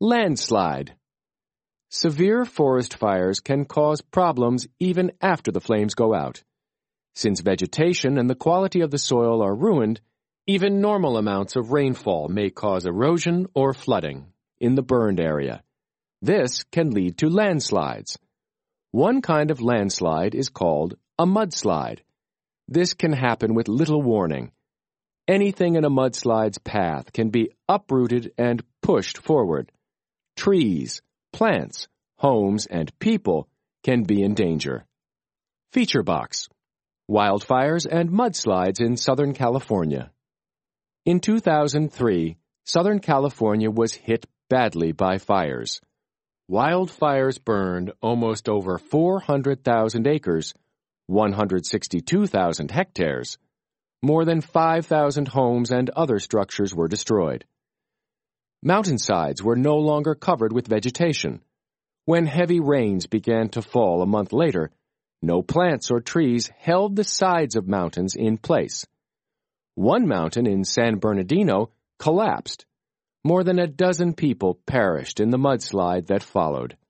Landslide. Severe forest fires can cause problems even after the flames go out. Since vegetation and the quality of the soil are ruined, even normal amounts of rainfall may cause erosion or flooding in the burned area. This can lead to landslides. One kind of landslide is called a mudslide. This can happen with little warning. Anything in a mudslide's path can be uprooted and pushed forward. Trees, plants, homes, and people can be in danger. Feature box: Wildfires and mudslides in Southern California. In 2003, Southern California was hit badly by fires. Wildfires burned almost over 400,000 acres, 162,000 hectares. More than 5,000 homes and other structures were destroyed. Mountainsides were no longer covered with vegetation. When heavy rains began to fall a month later, no plants or trees held the sides of mountains in place. One mountain in San Bernardino collapsed. More than a dozen people perished in the mudslide that followed.